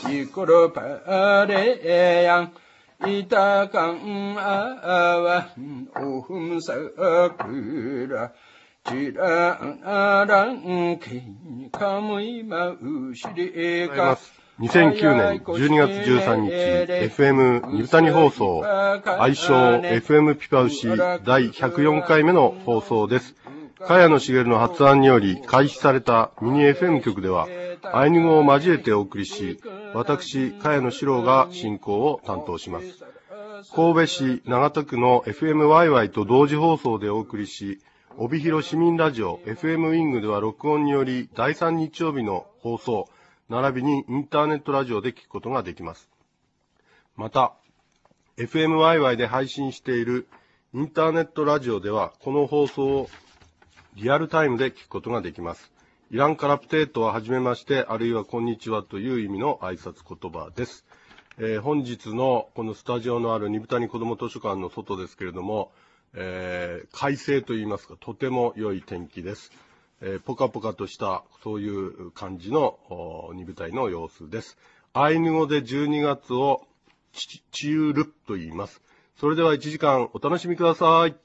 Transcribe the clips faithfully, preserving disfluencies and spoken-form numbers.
イコロパレヤンイタカンアワンオフムサクラジランアランケカムイマウシリカにせんきゅうねんじゅうにがつじゅうさんにち エフエム ニブタニ放送愛称 エフエム ピパウシだいひゃくよんかいめの放送です。茅野茂の発案により開始されたミニ エフエム 局ではアイヌ語を交えてお送りし、私茅野史郎が進行を担当します。神戸市長田区の エフエムワイワイ と同時放送でお送りし、帯広市民ラジオ エフエム ウィングでは録音によりだいさん日曜日の放送並びにインターネットラジオで聞くことができます。また エフエムワイワイ で配信しているインターネットラジオではこの放送をリアルタイムで聞くことができます。イランカラプテートははじめまして、あるいはこんにちはという意味の挨拶言葉です。えー、本日のこのスタジオのある二豚に子ども図書館の外ですけれども、えー、快晴といいますか、とても良い天気です。えー、ポカポカとしたそういう感じの二豚の様子です。アイヌ語でじゅうにがつをチユルと言います。それではいちじかんお楽しみください。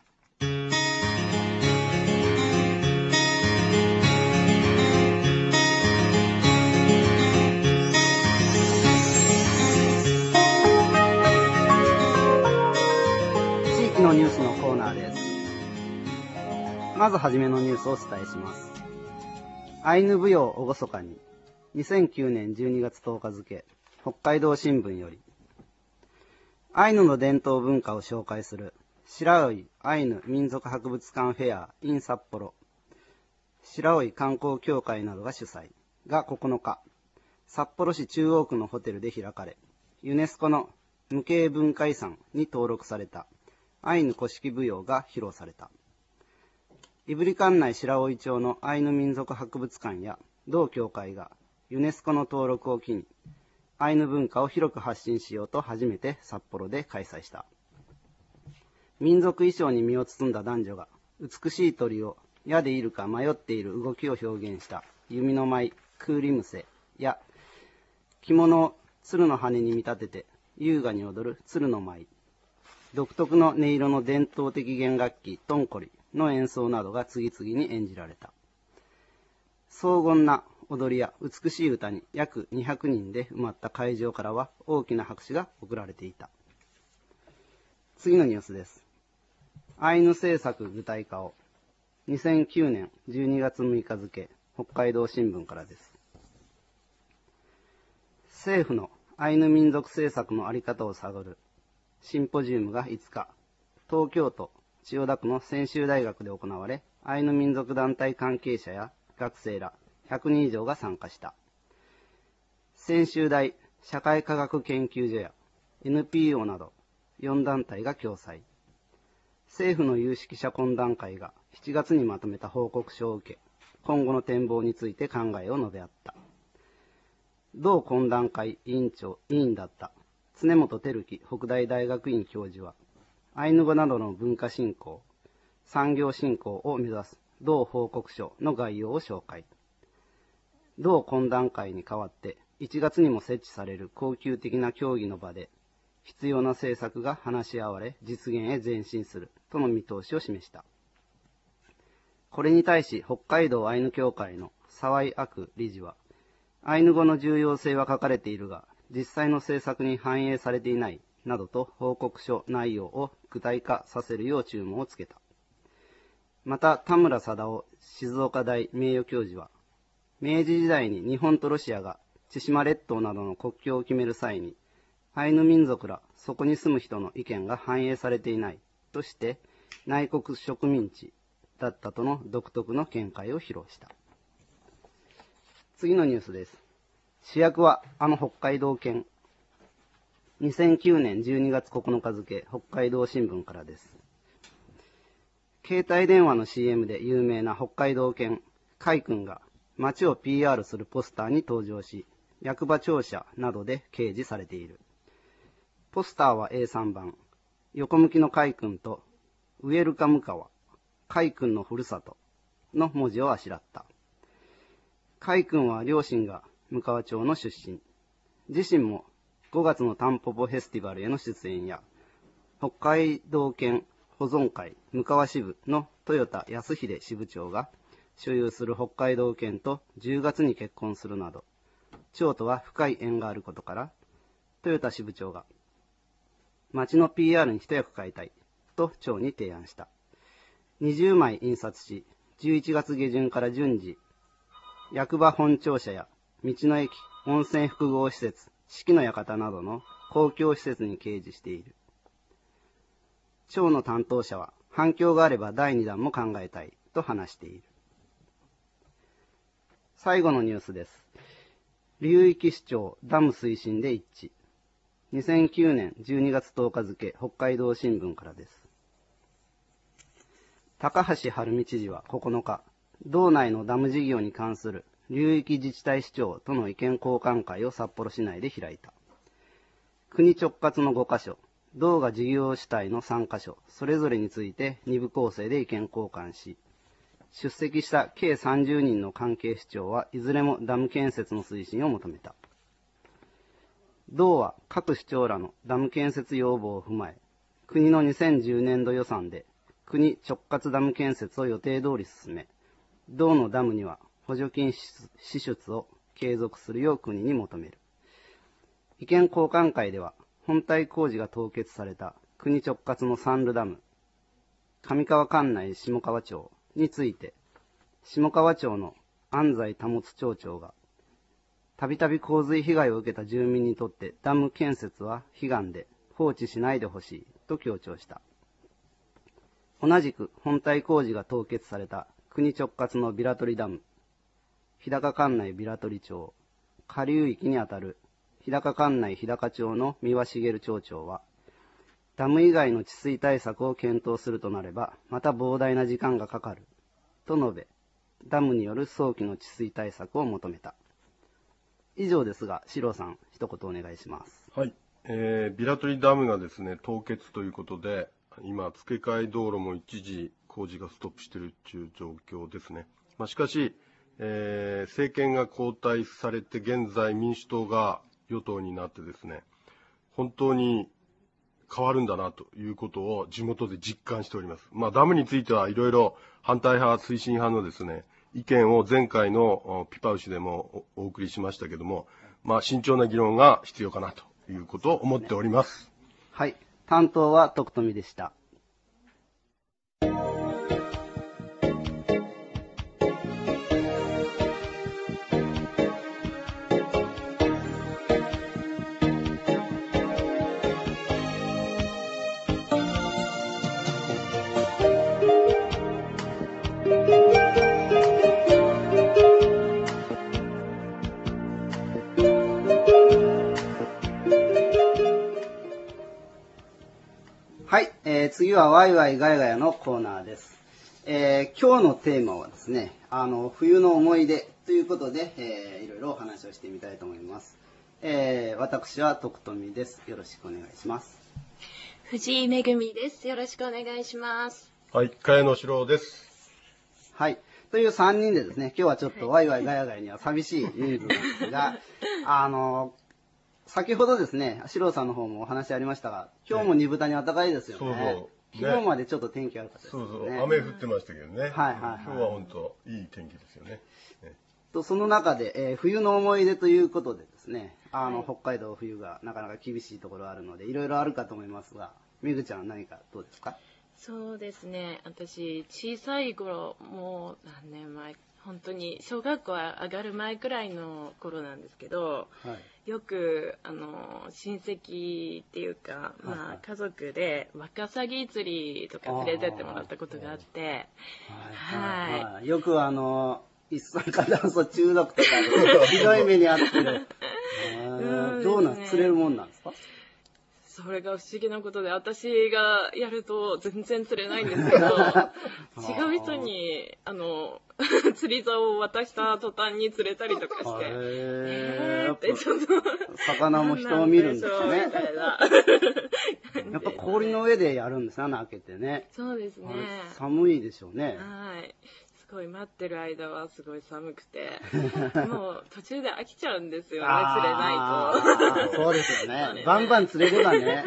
のニュースのコーナーです。まずはじめのニュースをお伝えします。アイヌ舞踊おごそかににせんきゅうねんじゅうにがつとおか付、北海道新聞よりアイヌの伝統文化を紹介する白老アイヌ民族博物館フェア in 札幌白老観光協会などが主催がここのか札幌市中央区のホテルで開かれ、ユネスコの無形文化遺産に登録されたアイヌ古式舞踊が披露された。胆振管内白老町のアイヌ民族博物館や同協会がユネスコの登録を機にアイヌ文化を広く発信しようと初めて札幌で開催した。民族衣装に身を包んだ男女が美しい鳥を矢で射るか迷っている動きを表現した弓の舞クーリムセや着物を鶴の羽に見立てて優雅に踊る鶴の舞、独特の音色の伝統的弦楽器トンコリの演奏などが次々に演じられた。荘厳な踊りや美しい歌に約にひゃくにんで埋まった会場からは大きな拍手が送られていた。次のニュースです。アイヌ政策具体化をにせんきゅうねんじゅうにがつむいか付、北海道新聞からです。政府のアイヌ民族政策の在り方を探るシンポジウムがいつか、東京都千代田区の専修大学で行われ、アイヌ民族団体関係者や学生らひゃくにん以上が参加した。専修大社会科学研究所や エヌピーオー などよんだんたいが共催。政府の有識者懇談会がしちがつにまとめた報告書を受け、今後の展望について考えを述べ合った。同懇談会委員長、委員だった常本照樹北大大学院教授は、アイヌ語などの文化振興、産業振興を目指す同報告書の概要を紹介。同懇談会に代わっていちがつにも設置される恒久的な協議の場で、必要な政策が話し合われ実現へ前進するとの見通しを示した。これに対し北海道アイヌ協会の沢井明理事は、アイヌ語の重要性は書かれているが、実際の政策に反映されていないなどと報告書内容を具体化させるよう注文をつけた。また田村貞夫静岡大名誉教授は、明治時代に日本とロシアが千島列島などの国境を決める際に、アイヌ民族らそこに住む人の意見が反映されていないとして、内国植民地だったとの独特の見解を披露した。次のニュースです。主役はあの北海道犬。にせんきゅうねんじゅうにがつここのか付、北海道新聞からです。携帯電話の シーエム で有名な北海道犬、カイ君が街を ピーアール するポスターに登場し、役場庁舎などで掲示されている。ポスターは エーさんばん、横向きのカイ君と、ウェルカム川、カイ君のふるさとの文字をあしらった。カイ君は両親が向川町の出身。 自身もごがつのタンポポフェスティバルへの出演や、北海道犬保存会向川支部の豊田康秀支部長が所有する北海道犬とじゅうがつに結婚するなど、町とは深い縁があることから、豊田支部長が町の ピーアール に一役買いたいと町に提案した。にじゅうまい印刷し、じゅういちがつげじゅんから順次、役場本庁舎や道の駅、温泉複合施設、四季の館などの公共施設に掲示している。町の担当者は反響があればだいにだんも考えたいと話している。最後のニュースです。流域市長ダム推進で一致。にせんきゅうねんじゅうにがつとおか付、北海道新聞からです。高橋晴美知事はここのか、道内のダム事業に関する流域自治体市長との意見交換会を札幌市内で開いた。国直轄のごかしょ、道が事業主体のさんかしょ、それぞれについてに部構成で意見交換し、出席した計さんじゅうにんの関係市長はいずれもダム建設の推進を求めた。道は各市長らのダム建設要望を踏まえ、国のにせんじゅうねんど予算で国直轄ダム建設を予定通り進め、道のダムには補助金支出を継続するよう国に求める。意見交換会では、本体工事が凍結された国直轄の三ルダム、上川管内下川町について、下川町の安西保町長が、たびたび洪水被害を受けた住民にとってダム建設は悲願で放置しないでほしいと強調した。同じく本体工事が凍結された国直轄のビラトリダム、日高管内ビラトリ町、下流域にあたる日高管内日高町の三輪茂町長は、ダム以外の治水対策を検討するとなれば、また膨大な時間がかかる、と述べ、ダムによる早期の治水対策を求めた。以上ですが、四郎さん、一言お願いします。 はい。えー、ビラトリダムがですね、凍結ということで、今、付け替え道路も一時工事がストップしているという状況ですね。まあ、しかし、えー、政権が交代されて、現在民主党が与党になってですね、本当に変わるんだなということを地元で実感しております。まあ、ダムについてはいろいろ反対派、推進派のですね、意見を前回のピパウシでもお送りしましたけども、まあ、慎重な議論が必要かなということを思っております。 はい。担当は徳富でした。はい、えー、次はワイワイガヤガヤのコーナーです。えー、今日のテーマはですね、あの冬の思い出ということで、えー、いろいろお話をしてみたいと思います。えー、私は徳富です。よろしくお願いします。 藤井めぐみです。よろしくお願いします。 はい、茅野史郎です。 はい。というさんにんでですね、今日はちょっとワイワイガヤガヤには寂しい人数なんですが、あの、先ほどですね、史郎さんの方もお話ありましたが、今日も二豚に暖かいですよね。そうそうね、昨日までちょっと天気悪かったですね。 そうそう、雨降ってましたけどね。はいはい、はい。 今日は本当いい天気ですよね。ねとその中で、えー、冬の思い出ということでですね、あの、はい、北海道冬がなかなか厳しいところあるので、いろいろあるかと思いますが、めぐちゃん何かどうですか？ そうですね、私小さい頃、もう何年前、本当に小学校上がる前くらいの頃なんですけど、はい、よくあの親戚っていうか、はいはい、まあ、家族でワカサギ釣りとか連れてってもらったことがあって、 はいはいはい、よくあの一酸化炭素中毒とかひどい目に遭ってるどうなんです、釣れるもんなんですか？ それが不思議なことで、私がやると全然釣れないんですけど違う人にあの釣り竿を渡した途端に釣れたりとかして、 えー、ってちょっと魚も人を見るんですね。やっぱ氷の上でやるんですね、開けてね。 そうですね。 寒いでしょうね。 はい。 ごい待ってる間はすごい寒くて、もう途中で飽きちゃうんですよね、釣れないと。 そうですよね。バンバン釣れればね。 はい。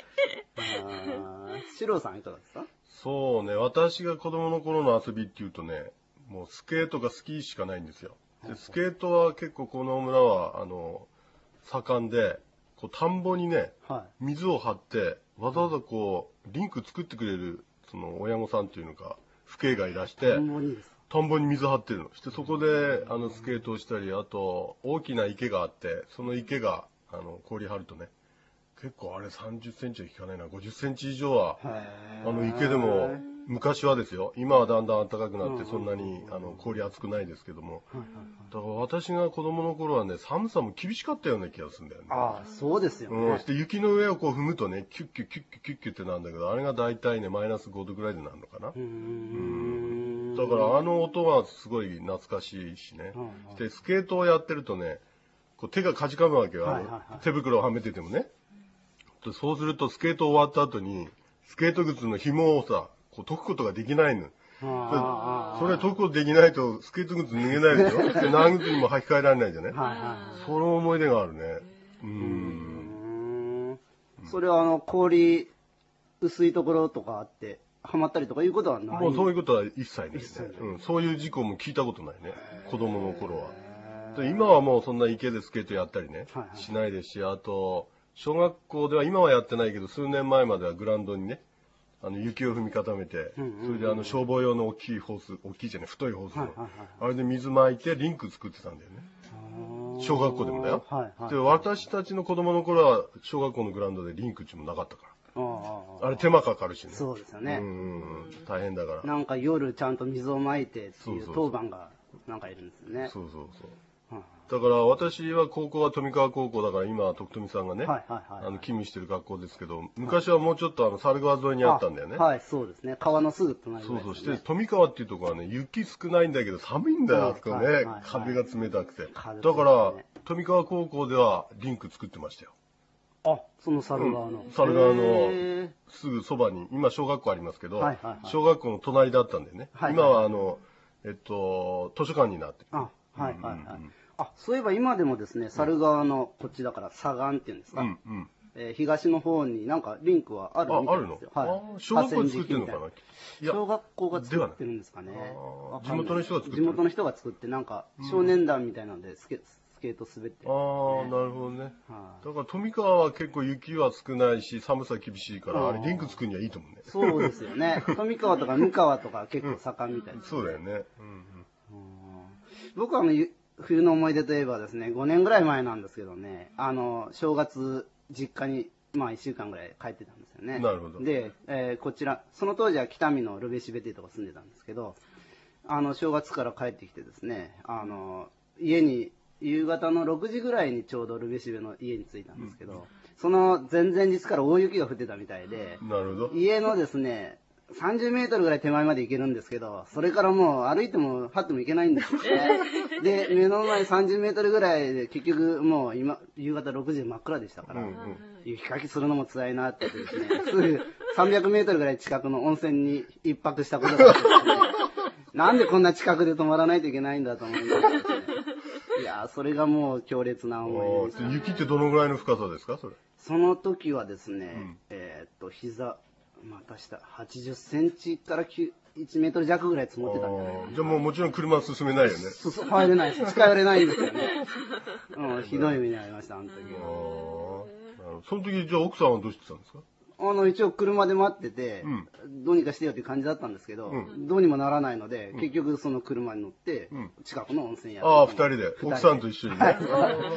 シロさんいかがですか？ そうね、私が子供の頃の遊びっていうとね、もうスケートかスキーしかないんですよ。でスケートは結構この村は、あの、盛んで、こう田んぼにね、 は水を張って、わざわざこう、リンク作ってくれる、その親御さんっていうのか、父兄がいらしい。 て、 田んぼにですか？ 田んぼに水張ってるの。してそこで、あの、スケートをしたり、あと、大きな池があって、その池が、あの、氷張るとね、結構あれさんじゅっセンチは引かないな、ごじゅっセンチ以上は、あの池でも、昔はですよ、今はだんだん暖かくなってそんなにあの氷厚くないですけども、だから私が子供の頃はね、寒さも厳しかったような気がするんだよね。 ああ、そうですよね。 うん、して雪の上をこう踏むとね、キュッキュッキュッキュッキュッキュッってなんだけど、あれが大体ね、マイナスごどぐらいでなるのかな。 うーん。 だからあの音はすごい懐かしいしね。で、スケートをやってるとね、こう手がかじかむわけよ、 はいはいはい、 手袋をはめててもね。そうするとスケート終わった後に、スケート靴の紐をさ、こう解くことができないの。それ解くことできないとスケート靴脱げないでしょ。で長靴にも履き替えられないじゃね。 はいはい。 その思い出があるね。ううーん。 ん。それはあの、氷、薄いところとかあって、はまったりとかいうことはない？ もうそういうことは一切ないね。 一切ないうん。そういう事故も聞いたことないね。子供の頃は。で今はもうそんな池でスケートやったりね、 はいはい、 しないですし、あと、小学校では今はやってないけど、数年前まではグラウンドにね、あの雪を踏み固めて、 うんうんうん、 それであの消防用の大きいホース、大きいじゃない、太いホースの、 はいはいはい、 あれで水撒いてリンク作ってたんだよね。小学校でもだよ。 はいはい、 で、私たちの子供の頃は小学校のグラウンドでリンクっていうのもなかったから。 あ, あれ手間かかるしね。 そうですよね。 うんうんうん、大変だから。 なんか夜ちゃんと水をまいてっていう当番がなんかいるんですよね。 そうそうそう。だから私は高校は富川高校だから今は徳富さんがね、はいはいはいはい、あの勤務してる学校ですけど、昔はもうちょっとあの猿川沿いにあったんだよね。 はい、そうですね。川のすぐ隣ですね。 そうそう。して富川っていうところはね、雪少ないんだけど寒いんだよ、あそこね、はいはいはい。風が冷たくて。だから富川高校ではリンク作ってましたよ。 あ、その猿川の。 うん、猿川のすぐそばに、今小学校ありますけど、はいはいはい、小学校の隣だったんでね、はいはいはい、今はあの、えっと、図書館になってる。 あ、はいはいはい。うんうん、あ、そういえば今でもですね、猿川のこっちだから左岸っていうんですか、うんうん、えー、東の方になんかリンクはあるみたいですよ。 あ、あるの？はい。小学校が作ってるのかな？ 小学校が作ってるんですかね。 地元の人が作ってる。 地元の人が作って、なんか少年団みたいなのでスケ、スケート滑ってる、ね。 ああ、なるほどね。はあ、だから富川は結構雪は少ないし、寒さ厳しいから、あれリンク作るにはいいと思うね。 そうですよね。富川とか向川とか結構盛んみたいです、 ねうん。そうだよね。うんうん、 僕はあの冬の思い出といえばですね、ごねんぐらい前なんですけどね、あの、正月、実家に、まあいっしゅうかんぐらい帰ってたんですよね。 なるほど。 で、えー、こちら、その当時は北見のルベシベっていうとこ住んでたんですけど、あの、正月から帰ってきてですね、あの、家に、夕方のろくじぐらいにちょうどルベシベの家に着いたんですけど、うん、その前々日から大雪が降ってたみたいで、 なるほど。 家のですね、さんじゅうメートルぐらい手前まで行けるんですけど、それからもう歩いてもはっても行けないんですよね。で、目の前さんじゅうメートルぐらいで結局もう今、夕方ろくじで真っ暗でしたから、うんうん、雪かきするのも辛いなってですね、すぐさんびゃくメートルぐらい近くの温泉に一泊したことがあって、なんでこんな近くで泊まらないといけないんだと思いました、ね。いやー、それがもう強烈な思い出です、ね。 雪ってどのぐらいの深さですか、それ。 その時はですね、うん、えー、っと、膝、また下、はちじゅっセンチからいちメートル弱ぐらい積もってたんじゃないかな。 じゃあもうもちろん車は進めないよね。 そうそう、入れないです。近寄れないんですよね。うん、ひどい目に遭いました、あの時は。 あその時、じゃあ奥さんはどうしてたんですか？ あの、一応車で待ってて、うん、どうにかしてよっていう感じだったんですけど、うん、どうにもならないので、うん、結局その車に乗って、うん、近くの温泉やって。 ああ、二人で。奥さんと一緒にね。 はい、 なるほど。そうです、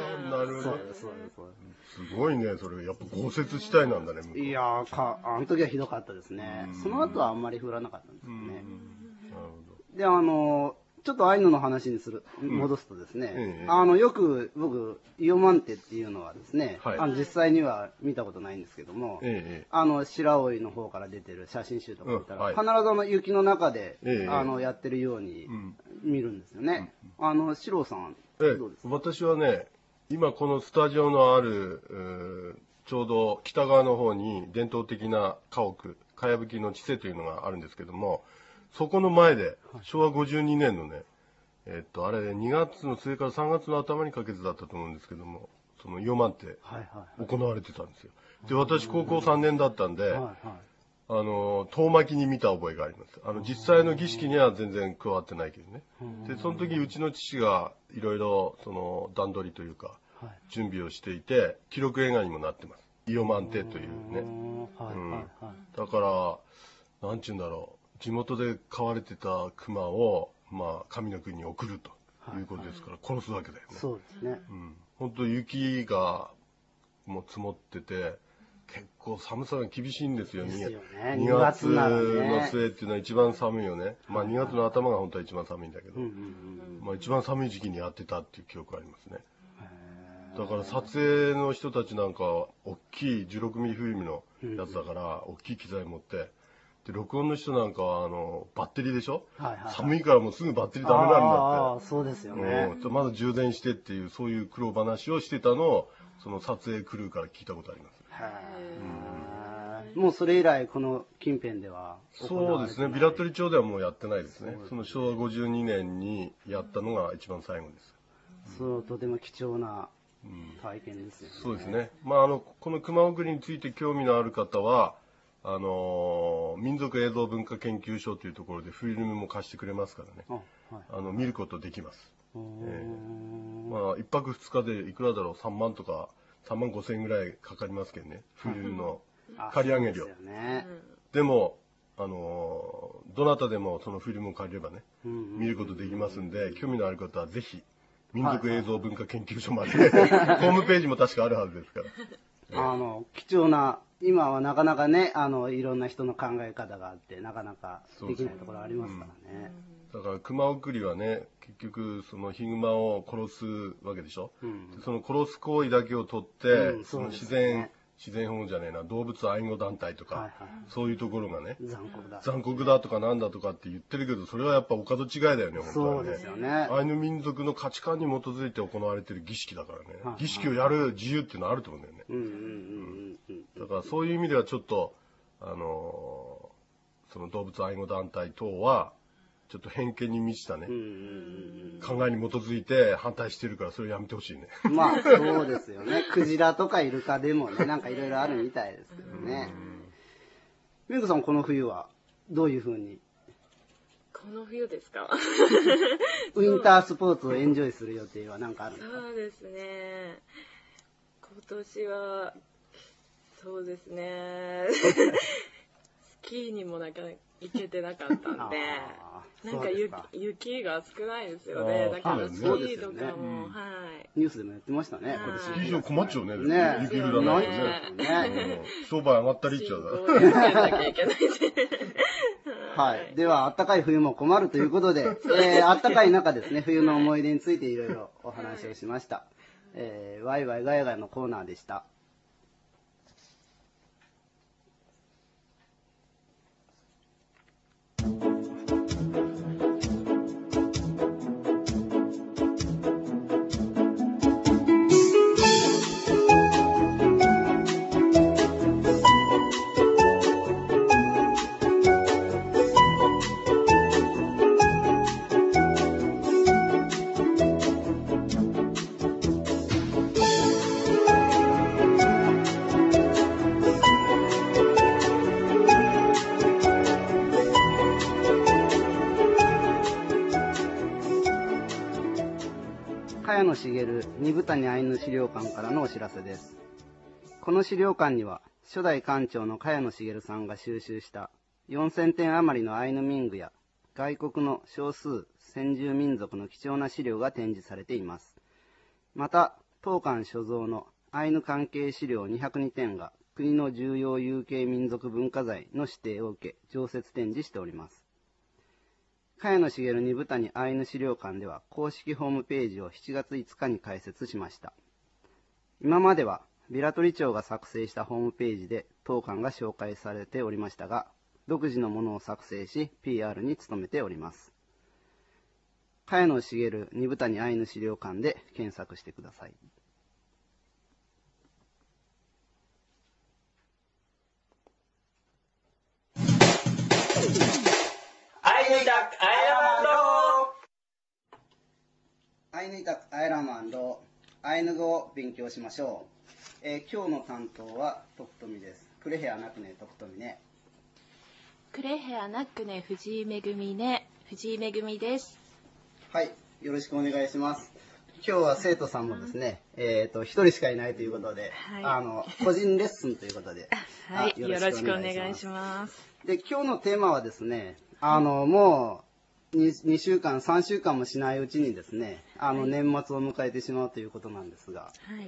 そうです、そうです。 すごいね、それ。やっぱ豪雪地帯なんだね、向こう。 いやーか、あの時はひどかったですね。その後はあんまり降らなかったんですよね。なるほど。で、あの、ちょっとアイヌの話にする、戻すとですね、うんええ、あの、よく僕、イオマンテっていうのはですね、はい、あの実際には見たことないんですけども、ええ、あの、白老の方から出てる写真集とか見たら、うんはい、必ずあの雪の中で、え、あの、やってるように見るんですよね。うん、あの、四郎さん、どうですか？ 私はね、今このスタジオのある、ちょうど北側の方に伝統的な家屋、かやぶきの地勢というのがあるんですけども、 そこの前で、しょうわごじゅうにねんのね、えっと、あれ、にがつの末からさんがつの頭にかけてだったと思うんですけども、その伊予満って行われてたんですよ。で、私高校さんねんだったんで、はいはい、あの、遠巻きに見た覚えがあります。あの、実際の儀式には全然加わってないけどね。で、その時うちの父がいろいろ、その、段取りというか、準備をしていて、記録映画にもなってます。伊予満亭というね。うん。だから、なんちゅうんだろう。地元で飼われてた熊を、まあ、神の国に送るということですから、殺すわけだよね。 そうですね。 うん。本当雪が、もう積もってて、結構寒さが厳しいんですよね。にがつの末っていうのは一番寒いよね。まあにがつの頭が本当は一番寒いんだけど、まあ一番寒い時期にやってたっていう記憶がありますね。だから撮影の人たちなんかは大きいじゅうろくミリフィルムのやつだから大きい機材持って、で録音の人なんかはあのバッテリーでしょ、はいはいはい、寒いからもうすぐバッテリーダメなんだって。ああ、 そうですよね。 うん、まだ充電してっていうそういう苦労話をしてたのをその撮影クルーから聞いたことあります。 うん、もうそれ以来この近辺ではそうですね。平取町ではもうやってないですね。そのしょうわごじゅうにねんにやったのが一番最後です。 そう、とても貴重な体験ですよね。 うん、そうですね。まああのこの熊送りについて興味のある方はあのー、民族映像文化研究所というところでフィルムも貸してくれますからね。あ、はい、あの見ることできます。えー、まあ一泊二日でいくらだろうさんまんとかさんまんごせんえんぐらいかかりますけどね。フィルムの借り上げ料。で, ね、でもあのー、どなたでもそのフィルムを借りればね、見ることできますんで、興味のある方はぜひ民族映像文化研究所まで、はい、ホームページも確かあるはずですから。 あの貴重な。今はなかなかね、あのいろんな人の考え方があってなかなかできないところありますからね。 だから熊送りはね、結局そのヒグマを殺すわけでしょ。うん、その殺す行為だけをとって、うん、その自然自然保護じゃねえな、動物愛護団体とか、はいはい、そういうところがね、 残酷だ残酷だとかなんだとかって言ってるけど、それはやっぱお門違いだよね、本当はね。 そうですよね。 アイヌ民族の価値観に基づいて行われてる儀式だからね、はいはい、儀式をやる自由っていうのはあると思うんだよね。うんうんうんうん、だからそういう意味ではちょっとあのー、その動物愛護団体等はちょっと偏見に満ちたね、うんうんうん、考えに基づいて反対してるから、それやめてほしいね。 まあそうですよね。クジラとかイルカでもね、なんかいろいろあるみたいですけどね。メグさん、この冬はどういうふうに？ この冬ですか？ ウィンタースポーツをエンジョイする予定は何かあるんですか？ そうですね。今年はそうですね。スキーにもなんか行けてなかったんで、なんか雪、雪が少ないですよね。だからスキーとかも、はい。 ニュースでもやってましたね。 スキー場困っちゃうね。 ね、 雪降らないとね。商売上がったりいっちゃうはい。では、あったかい冬も困るということで、えー、あったかい中ですね、冬の思い出についていろいろお話をしました。えー、ワイワイガヤガヤのコーナーでした。茅野茂二部谷アイヌ資料館からのお知らせです。この資料館には初代館長の茅野茂さんが収集したよんせんてん余りのアイヌ民具や外国の少数先住民族の貴重な資料が展示されています。また当館所蔵のアイヌ関係資料にひゃくにてんが国の重要有形民族文化財の指定を受け常設展示しております。茅野茂二部谷アイヌ資料館では公式ホームページをしちがついつかに開設しました。今までは平取町が作成したホームページで当館が紹介されておりましたが、独自のものを作成し ピーアール に努めております。茅野茂二部谷アイヌ資料館で検索してください。 アイアイヌ語を勉強しましょう。えー、今日の担当は徳富です。クレヘアナクネ徳富ね。 クレヘアナクネ藤井めぐみね。藤井めぐみです。 はい、よろしくお願いします。今日は生徒さんもですね、えっ、ー、と、一人しかいないということで、はい、あの、個人レッスンということで、 はい、よろしくお願いします。 で、今日のテーマはですね、あの、もう2、にしゅうかん、さんしゅうかんもしないうちにですね、あの、はい、年末を迎えてしまうということなんですが、はい、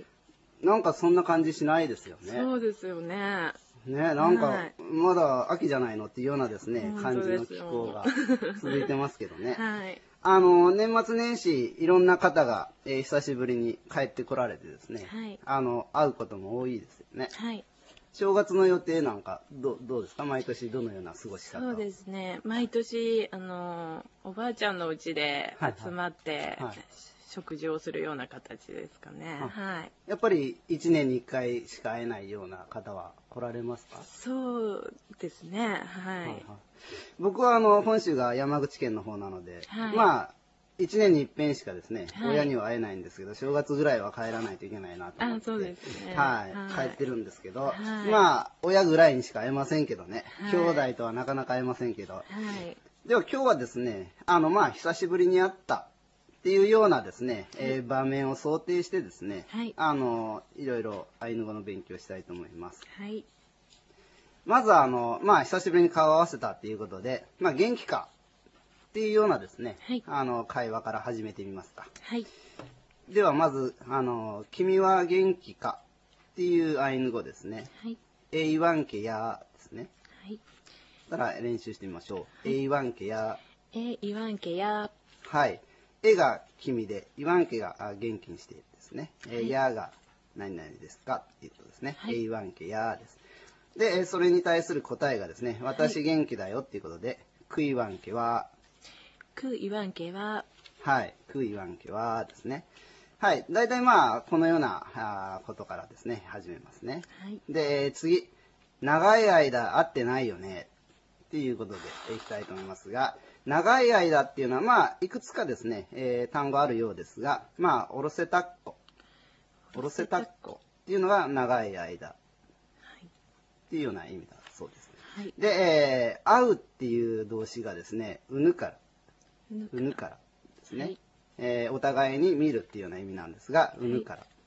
なんかそんな感じしないですよね。 そうですよね。 ね、なんか、まだ秋じゃないのっていうようなですね、感じの気候が続いてますけどね。はい。あの、年末年始、いろんな方が、えー、久しぶりに帰ってこられてですね、はい、あの、会うことも多いですよね。はい。正月の予定なんか、ど、どうですか？毎年どのような過ごし方？ そうですね。毎年、あの、おばあちゃんの家で集まって、はいはいはい、食事をするような形ですかね。はい。 やっぱりいちねんにいっかいしか会えないような方は来られますか？ そうですね。はい。はいはい、 僕はあの本州が山口県の方なので、はい、まあいちねんに一遍しかですね、はい、親には会えないんですけど、正月ぐらいは帰らないといけないなと思って、 あ、そうですね。 はい、はい、帰ってるんですけど、はい、まあ親ぐらいにしか会えませんけどね、はい、兄弟とはなかなか会えませんけど、はい、では今日はですね、あのまあ久しぶりに会ったっていうようなですね、えー、場面を想定してですね、はい、あのいろいろアイヌ語の勉強したいと思います。はい、まずあのまあ久しぶりに顔を合わせたっていうことで、まあ元気かっていうようなですね、はい、あの会話から始めてみますか。はい、ではまずあの君は元気かっていうアイヌ語ですね。はい、えいわんけやですね。はい、だから練習してみましょう。はい、えいわんけや。 えいわんけや。 はい。えが君で、いわんけが元気にしてですね。えー、やが何々ですかっていうことですね。はい、えいわんけやです。で、それに対する答えがですね、私元気だよっていうことで、くいわんけは、 くいわんけは、 はい、くいわんけはですね。はい、大体まあ、このようなあことからですね、始めますね。はい、で、次、長い間会ってないよねっていうことでいきたいと思いますが、長い間っていうのは、まあ、いくつかですね、えー、単語あるようですが、まあ、おろせたっこ。おろせたっこっていうのが長い間っていうような意味だそうです。はい、で、えー、会うっていう動詞がですね、うぬから。うぬからですね。はい、えー、お互いに見るっていうような意味なんですが、うぬから。はい、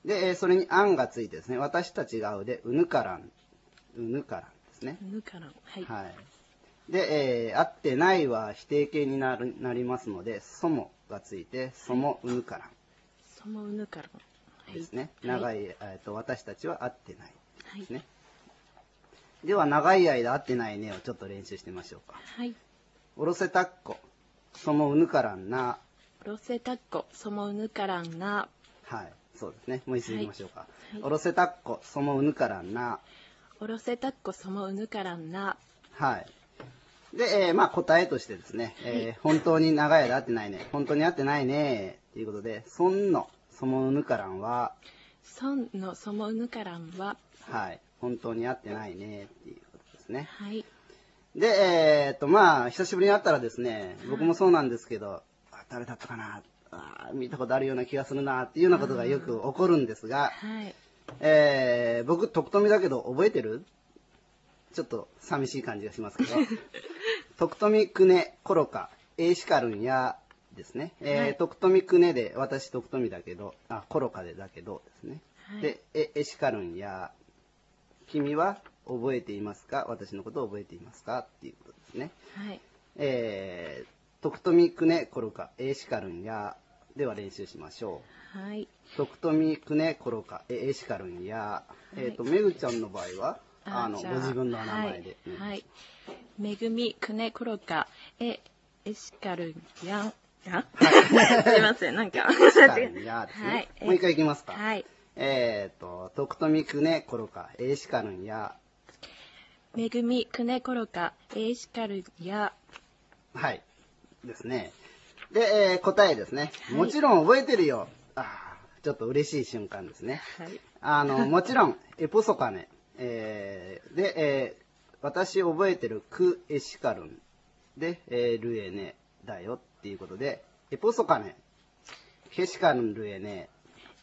で、それにあんがついてですね、私たちが会うで、うぬからん。うぬからんですね。 うぬからん。はい。はいで、えー、合ってないは否定形になるなりますので、そもがついて、そもうぬからん。 そもうぬからん。 ですね。はい、長い、えーと、私たちは合ってないですね。はい、では、長い間合ってないねをちょっと練習してみましょうか。はい。おろせたっこ、そもうぬからんな。 おろせたっこ、そもうぬからんな。 はい。そうですね。もう一度言いましょうか。はい、おろせたっこ、そもうぬからんな。 おろせたっこ、そもうぬからんな。 はい。で、えー、まあ答えとしてですね、えー、本当に長い間会ってないね、本当に会ってないね、ということで、そんのそもうぬからんは、 そんのそもうぬからんは、 はい、本当に会ってないね、っていうことですね。 はい。 で、えー、っと、まあ、久しぶりに会ったらですね、僕もそうなんですけど、あ、誰だったかな、あ、見たことあるような気がするな、っていうようなことがよく起こるんですが、はい。えー、僕、徳富だけど覚えてる？ちょっと寂しい感じがしますけど、徳富くねころか、えいしかるんやですね。えーはい、徳富くねで、私徳富だけど、あ、ころかでだけどですね。はい、で、え、えしかるんや、君は覚えていますか？私のことを覚えていますか？っていうことですね。はい。えー、徳富くねころか、えいしかるんや、では練習しましょう。はい。徳富くねころか、えいしかるんや、はい、えっ、ー、と、めぐちゃんの場合は、あのご自分の名前で、 はい、はい、めぐみくねころかえエシカルやんや、はい、すいませんなんかエシカルやですね、はい、もう一回いきますか。はい、えっ、ー、と徳富くねころかえしかるんや、 めぐみくねころかえしかるや、 はいですね。で、えー、答えですね、はい、もちろん覚えてるよ。あ、ちょっと嬉しい瞬間ですね。はい、あのもちろんエポソカネ、えー、で、えー、私覚えてるクエシカルンで、えー、ルエネだよっていうことで、エポソカネ、ケシカルンルエネ、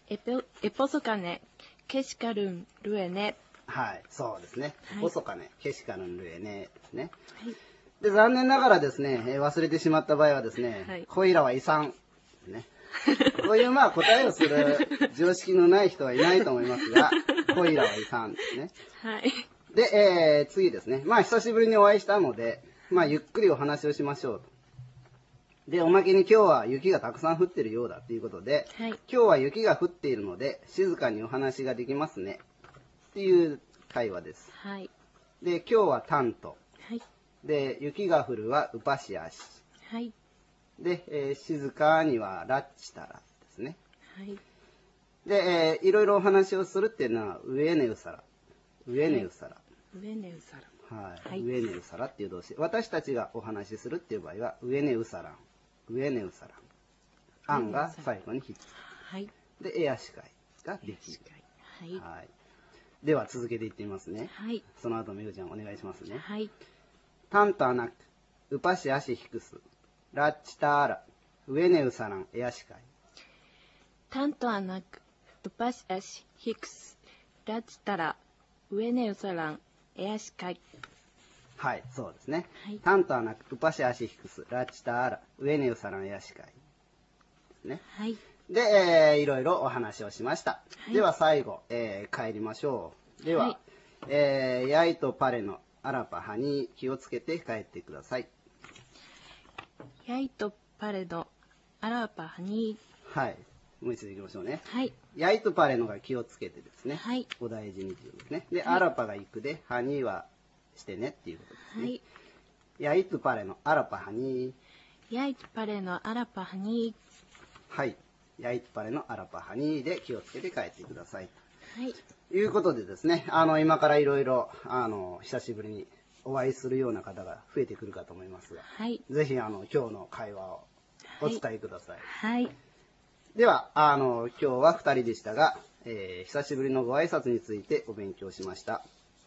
エポ、エポソカネ、ケシカルン、ルエネ。 はい、そうですね。 はいエポソカネ、ケシカルン、ルエネですね。 はい。 で、残念ながらですね、えー忘れてしまった場合はですね、 はいこいらは遺産。ね。こういうまあ答えをする常識のない人はいないと思いますが、こいらは遺産ですね。 はい。 で、えー、次ですね。まあ久しぶりにお会いしたので、まあゆっくりお話をしましょうと。で、おまけに今日は雪がたくさん降ってるようだということで、 はい。 今日は雪が降っているので、静かにお話ができますね。っていう会話です。 はい。 で、今日はタント。 はい。 で、雪が降るはウパシアシ。 はい。 で、えー静かにはラッチタラですね。 はい。 で、えーいろいろお話をするっていうのは、ウエネウサラ。ウエネウサラ。 ウエネウサラ。 はい。 はいウエネウサラっていう動詞。私たちがお話しするっていう場合は、ウエネウサラン。ウエネウサラン。アンが最後にひっつはい。 く。で、エアシカイができる。 はい。 はい。では続けていってみますね。 はい。 その後、めぐちゃんお願いしますね。 はい。 タンタナク、ウパシアシヒクス、ラッチターラ、ウエネウサラン、エアシカイ。 タントアナク、ウパシアシ、ヒクス、ラチタラ、ウエネウサラン、エアシカイ。 はい、そうですね。 はいタンタナク、ウパシアシヒクス、ラッチターラ、ウエネウサラン、エアシカイ。ですね。 はい。 で、えーいろいろお話をしました。 はいでは最後、えー帰りましょう。では、 はいえーヤイとパレのアラパハに気をつけて帰ってください。 ヤイとパレド、アラパハニはい。もう一度行きましょうね。 はい。 ヤイとパレのが気をつけてですね。 はい。 お大事にっていうことですね。で、 はいアラパが行くで、ハニーはしてねっていうことですね。 はい。 ヤイとパレのアラパハニー。 ヤイとパレのアラパハニはい。ヤイとパレのアラパハニーで気をつけて帰ってください。 はい。 ということでですね、あの、今からいろいろ、あの、久しぶりにお会いするような方が増えてくるかと思いますが、 はい。 ぜひ、あの、今日の会話をお伝えください。 はい。 では、あの、今日はふたりでしたが、えー久しぶりのご挨拶についてお勉強しました。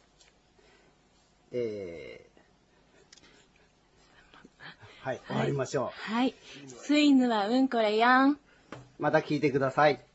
えーはい、終わりましょう。 はい。スイヌはうんこれやん。 また聞いてください。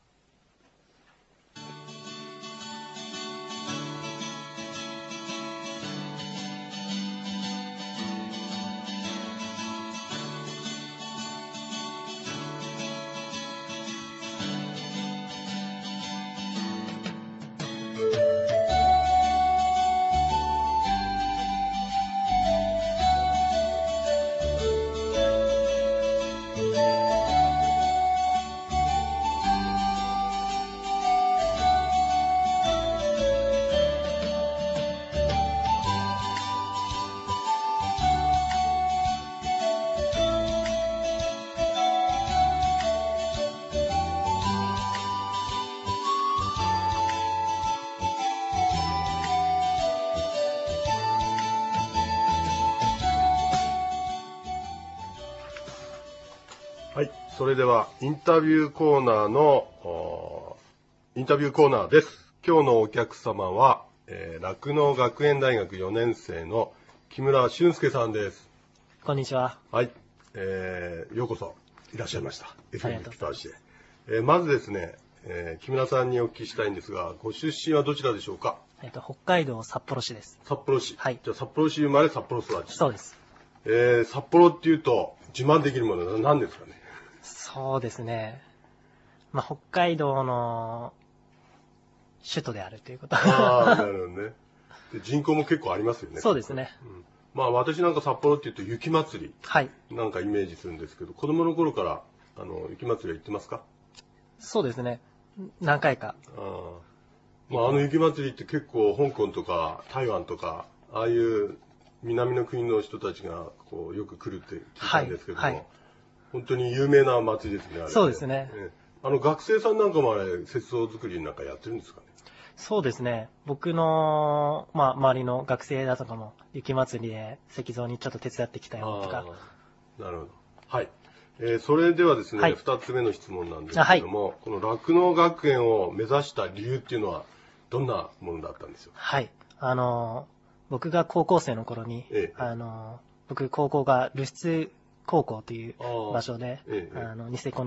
はい。それでは、インタビューコーナーの、おーインタビューコーナーです。今日のお客様は、えー、酪農学園大学よねん生の木村俊介さんです。 こんにちは。 はい。えー、ようこそいらっしゃいました。エフエムありがとうピパーシへ。えー、まずですね、えー、木村さんにお聞きしたいんですが、ご出身はどちらでしょうか？ えっと、北海道札幌市です。 札幌市。 はいじゃあ札幌市生まれ、札幌育ち。 そうです。 えー、札幌っていうと、自慢できるものは何ですかね？ そうですね。まあ、北海道の首都であるということ。 ああ、なるほどね。で人口も結構ありますよね。 そうですね。 うんまあ私なんか札幌っていうと雪祭はい。 りなんかイメージするんですけど、子供の頃からあの雪祭りは行ってますか？ そうですね。何回か。 あー、まあ、あの雪祭りって結構香港とか台湾とかああいう南の国の人たちがこうよく来るって聞いたんですけども、 はいはい本当に有名な祭りですね。あれそうですねええあの学生さんなんかもあれ雪像作りなんかやってるんですかね？ そうですね。僕の、まあ、周りの学生だとかも雪祭りで石像にちょっと手伝ってきたよとか。 あーなるほど。はい。えーそれではですね、 はい二つ目の質問なんですけども、この酪農学園を目指した理由っていうのはどんなものだったんですよ？ はい。あの、僕が高校生の頃に、 ええあの、僕高校が露出高校というあー場所で、 ええあの、ニセコの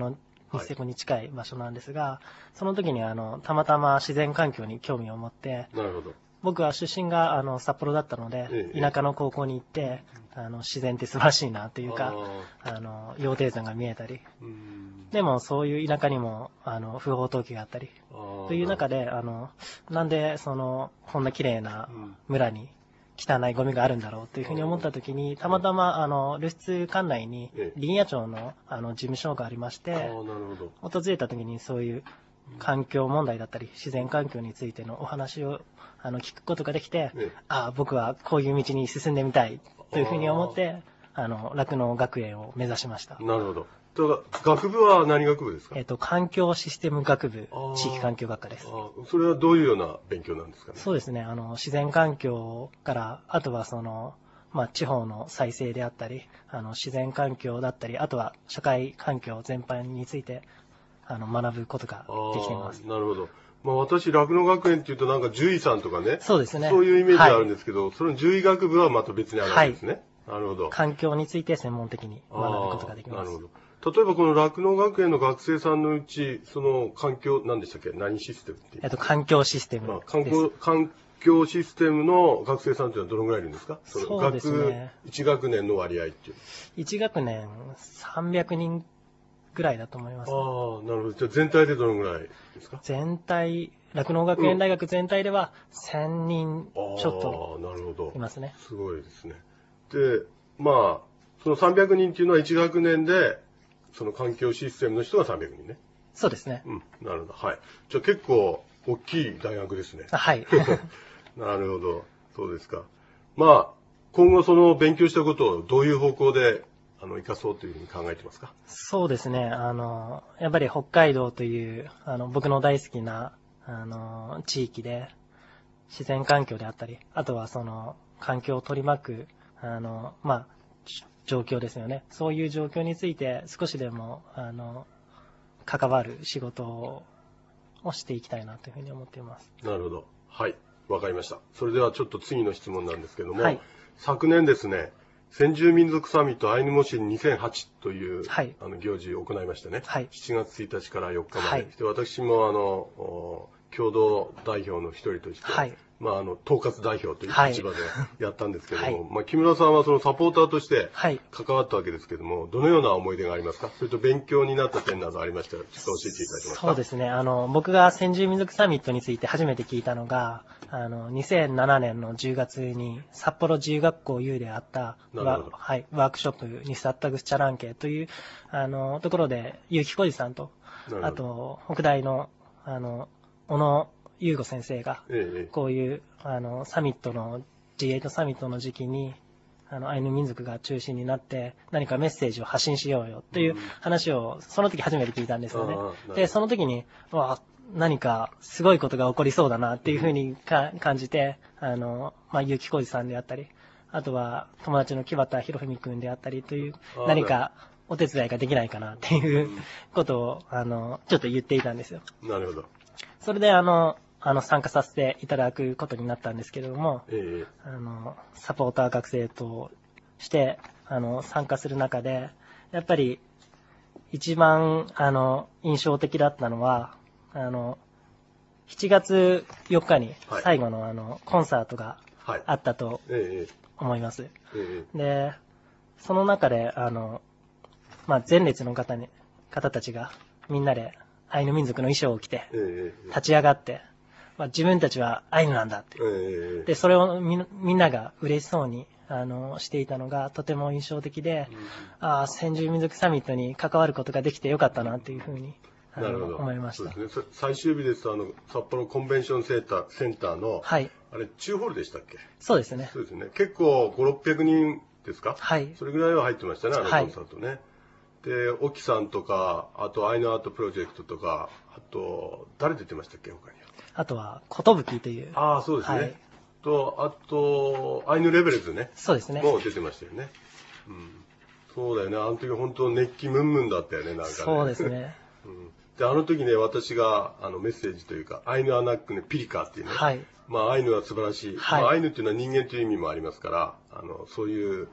ニセコに近い場所なんですが、その時にあの、たまたま自然環境に興味を持って、 なるほど。 僕は出身があの札幌だったので、 ええ、 田舎の高校に行って、あの自然って素晴らしいなというか、ああの羊蹄山が見えたり、でもそういう田舎にもあの不法投棄があったりという中で、あのなんでそのこんな綺麗な村に汚いゴミがあるんだろうというふうに思った時に、たまたまあの留出管内に林野庁のあの事務所がありまして、訪れた時にそういう環境問題だったり自然環境についてのお話をあの聞くことができて、ええ、ああ僕はこういう道に進んでみたいというふうに思ってあの酪農学園を目指しました。 なるほど。学部は何学部ですか？ えっと環境システム学部地域環境学科です。 それはどういうような勉強なんですかね？ そうですね、あの自然環境からあとはそのまあ、地方の再生であったりあの自然環境だったりあとは社会環境全般についてあの学ぶことができています。 なるほど。まあ、私、酪農学園っていうとなんか獣医さんとかね。 そうですね。 そういうイメージがあるんですけど、はい、その獣医学部はまた別にあるわけですね。はい、なるほど。 環境について専門的に学ぶことができます。 なるほど。例えばこの酪農学園の学生さんのうち、その環境、何でしたっけ？何システムっていう？ えっと、環境システムです。 環境、環境システムの学生さんっていうのはどのぐらいいるんですか？ そうですね。 いち学年の割合っていう。 いち学年さんびゃくにんぐらいだと思います、ね。 ああ、なるほど。じゃあ全体でどのぐらいですか？ 全体、酪農学園大学全体ではせんにんちょっといますね。 すごいですね。で、まあ、そのさんびゃくにんっていうのはいち学年で、その環境システムの人がさんびゃくにんね。 そうですね。 うん、なるほど。はい。じゃあ結構大きい大学ですね。 はい。 なるほど。そうですか。まあ、今後その勉強したことをどういう方向であの、生かそうというふうに考えてますか？ そうですね。あの、やっぱり北海道という、あの、僕の大好きな、あの、地域で、自然環境であったり、あとはその、環境を取り巻く、あの、まあ、状況ですよね。そういう状況について少しでも、あの、関わる仕事をしていきたいなというふうに思っています。 なるほど。はい。わかりました。それではちょっと次の質問なんですけども、 はい、 昨年ですね、先住民族サミットアイヌモシンにせんはちという、はい、あの行事を行いましてね、はい、しちがつついたちからよっかまで、はい、で私もあの共同代表の一人として、はい、まあ、あの統括代表という立場でやったんですけども、はい、まあ、木村さんはそのサポーターとして関わったわけですけども、どのような思い出がありますか？それと勉強になった点などありましたら、ちょっと教えていただけますか？ そうですね。あの、僕が先住民族サミットについて初めて聞いたのが、あの、にせんななねんのじゅうがつに札幌自由学校 U であったワ、はい、ワークショップにサッタグスチャランケという、あの、ところで、結城浩二さんと、あと、北大の、あの、小野優吾先生が、こういう、あの、サミットの、ジーエイト サミットの時期に、あの、アイヌ民族が中心になって、何かメッセージを発信しようよという話を、その時初めて聞いたんですよね。で、その時に、わ何かすごいことが起こりそうだなっていうふうにか感じて、あの、まあ、結城浩二さんであったり、あとは友達の木端博文くんであったりという、何かお手伝いができないかなっていうことを、あの、ちょっと言っていたんですよ。 なるほど。 それで、あの、あの、参加させていただくことになったんですけれども、 ええ、 あの、サポーター学生として、あの、参加する中で、やっぱり、一番、あの、印象的だったのは、あの、しちがつよっかに最後の、はい、あの、コンサートがあったと思います。 えええ、 で、その中で、あの、まあ、前列の方に、方たちがみんなでアイヌ民族の衣装を着て、立ち上がって、まあ、自分たちはアイヌなんだって。 ええ、 で、それをみ、みんなが嬉しそうに、あの、していたのがとても印象的で、うん、ああ、先住民族サミットに関わることができてよかったなっていうふうに、 なるほど。 思いました。 そうですね。最終日です。あの、札幌コンベンションセンター、センターの、 はい。 あれ、中ホールでしたっけ？ そうですね。 そうですね。結構、ご、ろっぴゃくにんですか？ はい。 それぐらいは入ってましたね、あのコンサートね。はい、で、沖さんとか、あと、アイヌアートプロジェクトとか、あと、誰出てましたっけ、他には。 あとは、ことぶきという。 ああ、そうですね。はい、と、あと、アイヌレベルズね。 そうですね。 もう出てましたよね。うん。そうだよね。あの時本当熱気ムンムンだったよね、なんかね。 そうですね。 うん。で、あの時ね、私が、あの、メッセージというか、アイヌアナックね、ピリカっていうね。 はい。 まあ、アイヌは素晴らしい。はい。まあ、アイヌっていうのは人間という意味もありますから、あの、そういう、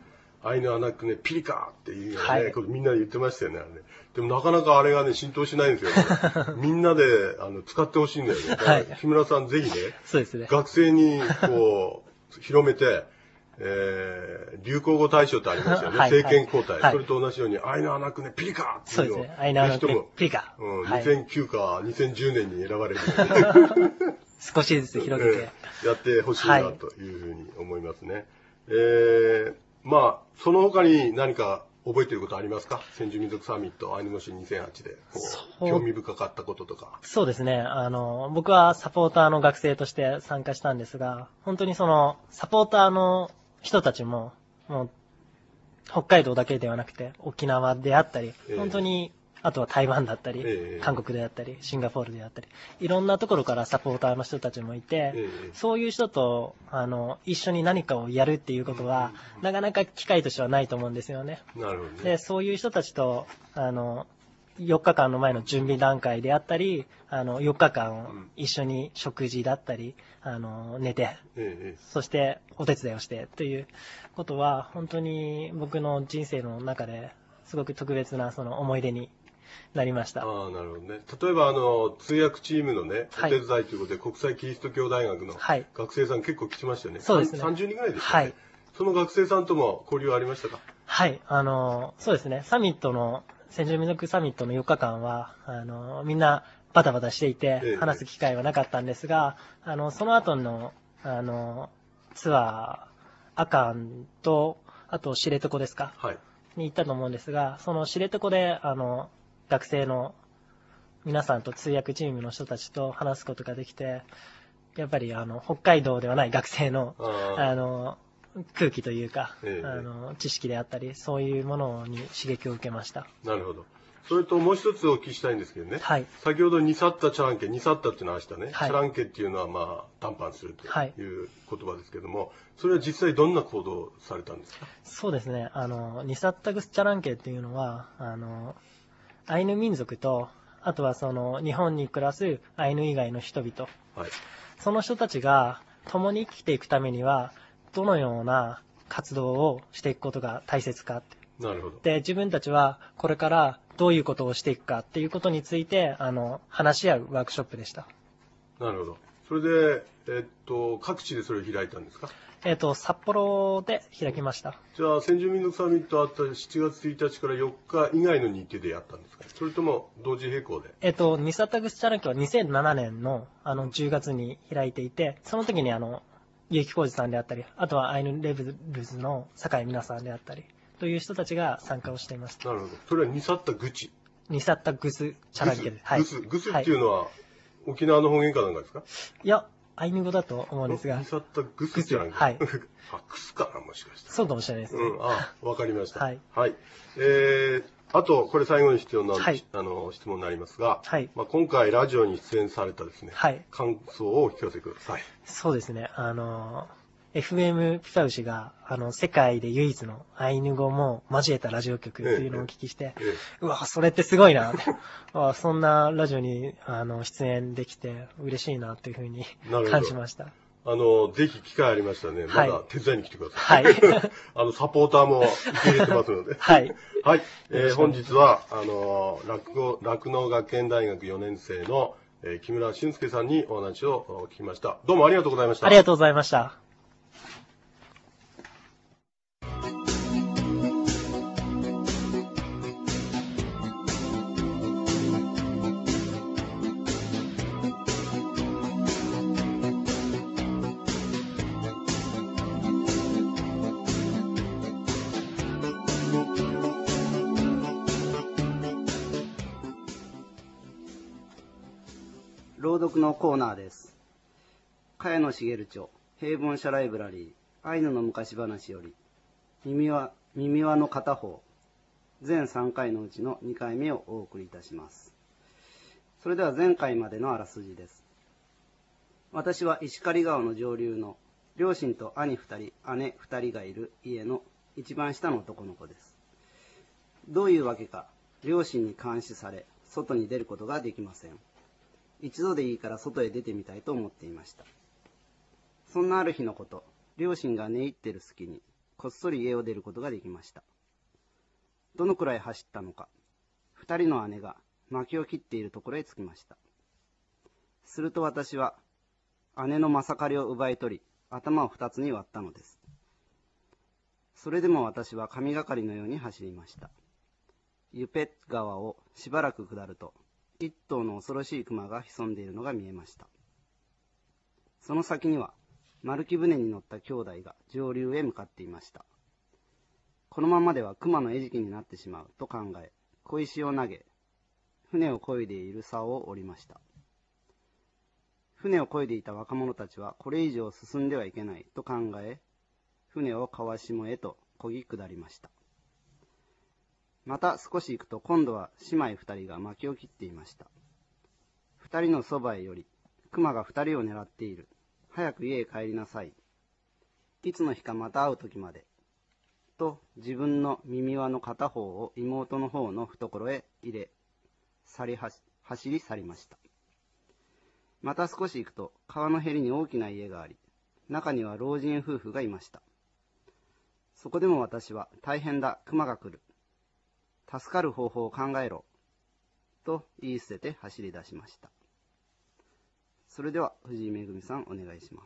アイヌアナクネピリカっていうようなね、 はい、 ことみんなで言ってましたよね、あれね。でもなかなかあれがね、浸透しないんですよ、ね。みんなで、あの、使ってほしいんだよね。だから木村さんぜひね、 そうですね。 学生に、こう、広めて、えー、流行語大賞ってありましたよね。はい、政権交代、はい。それと同じように、アイヌアナクネピリカっていうのを。 そうですね。アイヌアナクネピリカ。 うん、にせんきゅうかにせんじゅうねんに選ばれる、 ね。少しずつ広げて。 えー、やってほしいなというふうに思いますね。はい、えー、まあ、その他に何か覚えていることありますか？先住民族サミットアイヌ模試にせんはちでこう興味深かったこととか。 そうですね。あの、僕はサポーターの学生として参加したんですが、本当にその、サポーターの人たちも、もう、北海道だけではなくて、沖縄であったり、えー、本当に、あとは台湾だったり、えー、韓国であったり、シンガポールであったり、いろんなところからサポーターの人たちもいて、えー、そういう人と、あの、一緒に何かをやるっていうことは、うん、なかなか機会としてはないと思うんですよね。 なるほどね。 で、そういう人たちと、あの、よっかかんの前の準備段階であったり、あの、よっかかん一緒に食事だったり、あの、寝て、ええ、そしてお手伝いをしてということは、本当に僕の人生の中ですごく特別なその思い出になりました。 ああ、なるほどね。例えば、あの、通訳チームのね、お手伝いということで、はい、国際キリスト教大学の学生さん結構来てましたよね。 そうですね。 さんじゅうにんぐらいですよね。はい。その学生さんとも交流はありましたか？ はい、あの、そうですね。サミットの、先住民族サミットのよっかかんは、あの、みんなバタバタしていて、話す機会はなかったんですが、ええ、あの、その後の、あの、ツアー、アカンと、あと知床ですか、はい、に行ったと思うんですが、その知床で、あの、学生の皆さんと通訳チームの人たちと話すことができて、やっぱり、あの、北海道ではない学生の、あの、空気というか、ええ、あの知識であったりそういうものに刺激を受けました。 なるほど。それともう一つお聞きしたいんですけどね、はい、先ほどニサッタチャランケ、ニサッタっていうのはしたね、はい、チャランケっていうのはまあ談判するという言葉ですけども、はい、それは実際どんな行動をされたんですか？ そうですね、あのニサッタグスチャランケっていうのはあのアイヌ民族とあとはその日本に暮らすアイヌ以外の人々、はい、その人たちが共に生きていくためにはどのような活動をしていくことが大切かって。 なるほど。 で、自分たちはこれからどういうことをしていくかっていうことについて、あの、話し合うワークショップでした。 なるほど。それで、えっと、各地でそれを開いたんですか？ えっと、札幌で開きました。 じゃあ、先住民族サミットあったしちがつついたちからよっか以外の日程でやったんですか？それとも同時並行で？ えっと、ニサッタグスチャランケはにせんななねんの、あの、じゅうがつに開いていて、その時にあの、結城浩二さんであったり、あとはアイヌレブルズの酒井美奈さんであったり、という人たちが参加をしていました。 なるほど。それはニサッタグチ。 ニサッタグスチャランケです。はい。 グス、グスっていうのは、沖縄の方言かなんかですか？ いや、アイヌ語だと思うんですが。 ニサッタグスチャランケ。 はい。 あ、グスかな、もしかして。 そうかもしれないですね。 うん、あ、わかりました。 はい。 はい。えー、あと、これ最後に必要な、はい、あの質問になりますが、はい、まあ、今回ラジオに出演されたですね、はい、感想をお聞かせください。 そうですね、あの、エフエム ピパウシが、あの、世界で唯一のアイヌ語も交えたラジオ局というのをお聞きして、ええええ、うわ、それってすごいなってあ、そんなラジオにあの出演できて嬉しいなというふうに感じました。 あの、ぜひ機会ありましたらね、まだ手伝いに来てください。はい。あの、サポーターも受け入れてますので。はい。はい。えー、本日は、あの、酪農、酪農学園大学よねん生の、えー、木村俊介さんにお話を聞きました。どうもありがとうございました。 ありがとうございました。 朗読のコーナーです。茅野茂著平凡社ライブラリーアイヌの昔話より耳輪耳輪の片方全さんかいのうちのにかいめをお送りいたします。それでは前回までのあらすじです。私は石狩川の上流の両親と兄ふたり姉ふたりがいる家の一番下の男の子です。どういうわけか両親に監視され外に出ることができません。一度でいいから外へ出てみたいと思っていました。そんなある日のこと、両親が寝入ってる隙にこっそり家を出ることができました。どのくらい走ったのか、二人の姉が薪を切っているところへ着きました。すると私は姉のまさかりを奪い取り、頭を二つに割ったのです。それでも私は神がかりのように走りました。ユペッ川をしばらく下ると、一頭の恐ろしい熊が潜んでいるのが見えました。その先には丸木舟に乗った兄弟が上流へ向かっていました。このままでは熊の餌食になってしまうと考え、小石を投げ、船を漕いでいる竿を折りました。船を漕いでいた若者たちはこれ以上進んではいけないと考え、船を川下へと漕ぎ下りました。また少し行くと今度は姉妹二人が薪を切っていました。二人のそばへより、熊が二人を狙っている。早く家へ帰りなさい。いつの日かまた会う時まで。と自分の耳輪の片方を妹の方の懐へ入れ、去りはし走り去りました。また少し行くと川のへりに大きな家があり、中には老人夫婦がいました。そこでも私は大変だ、熊が来る。助かる方法を考えろ。と言い捨てて走り出しました。それでは藤井めぐみさんお願いします。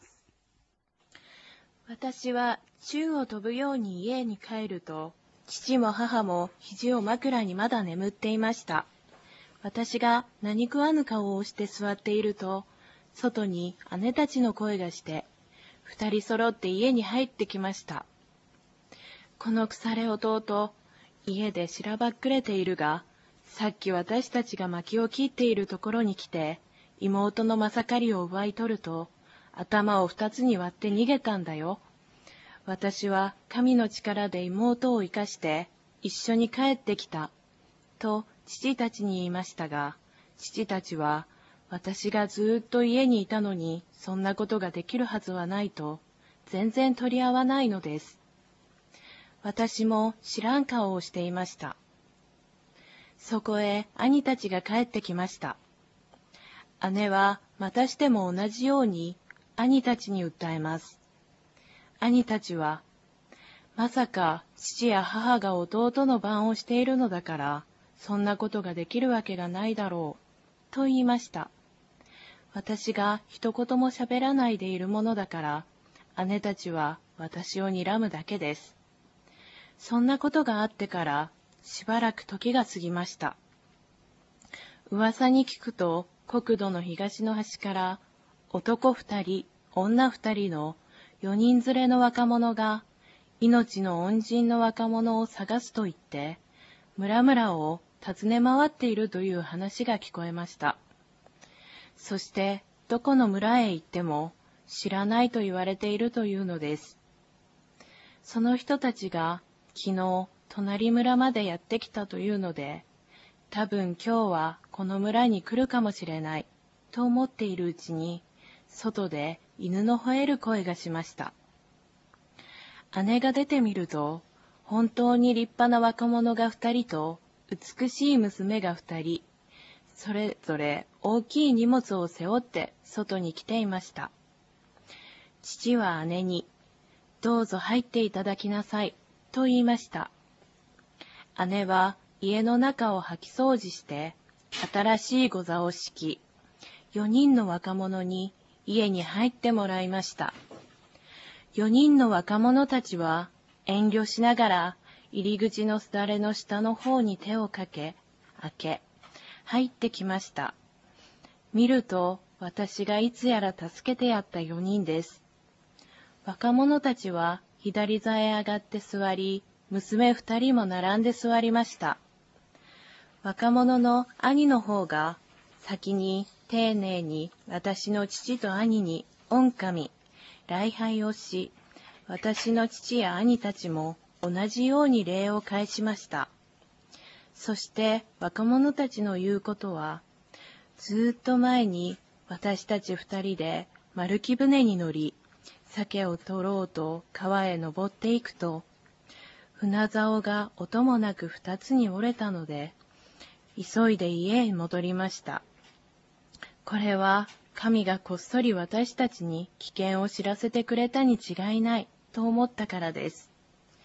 私は宙を飛ぶように家に帰ると、父も母も肘を枕にまだ眠っていました。私が何食わぬ顔をして座っていると、外に姉たちの声がして、二人揃って家に入ってきました。この腐れ弟、家でしらばっくれているが、さっき私たちが薪を切っているところに来て、妹のまさかりを奪い取ると、頭を二つに割って逃げたんだよ。私は神の力で妹を生かして一緒に帰ってきた。と父たちに言いましたが、父たちは私がずっと家にいたのにそんなことができるはずはないと全然取り合わないのです。私も知らん顔をしていました。そこへ兄たちが帰ってきました。姉はまたしても同じように兄たちに訴えます。兄たちは、まさか父や母が弟の番をしているのだから、そんなことができるわけがないだろう、と言いました。私が一言も喋らないでいるものだから、姉たちは私を睨むだけです。そんなことがあってから、しばらく時が過ぎました。噂に聞くと、国土の東の端から、男二人、女二人の四人連れの若者が、命の恩人の若者を探すと言って、村々を訪ね回っているという話が聞こえました。そして、どこの村へ行っても、知らないと言われているというのです。その人たちが、昨日、隣村までやってきたというので、多分今日はこの村に来るかもしれない、と思っているうちに、外で犬の吠える声がしました。姉が出てみると、本当に立派な若者が二人と、美しい娘が二人、それぞれ大きい荷物を背負って外に来ていました。父は姉に、どうぞ入っていただきなさい、と言いました。姉は家の中を掃き掃除して、新しい御座を敷き、四人の若者に家に入ってもらいました。四人の若者たちは遠慮しながら入り口のすだれの下の方に手をかけ、開け、入ってきました。見ると私がいつやら助けてやった四人です。若者たちは左座へ上がって座り、娘二人も並んで座りました。若者の兄の方が先に丁寧に私の父と兄に御神、礼拝をし、私の父や兄たちも同じように礼を返しました。そして若者たちの言うことは、ずっと前に私たち二人で丸木舟に乗り、鮭を取ろうと川へ登っていくと、船竿が音もなく二つに折れたので、急いで家へ戻りました。これは神がこっそり私たちに危険を知らせてくれたに違いないと思ったからです。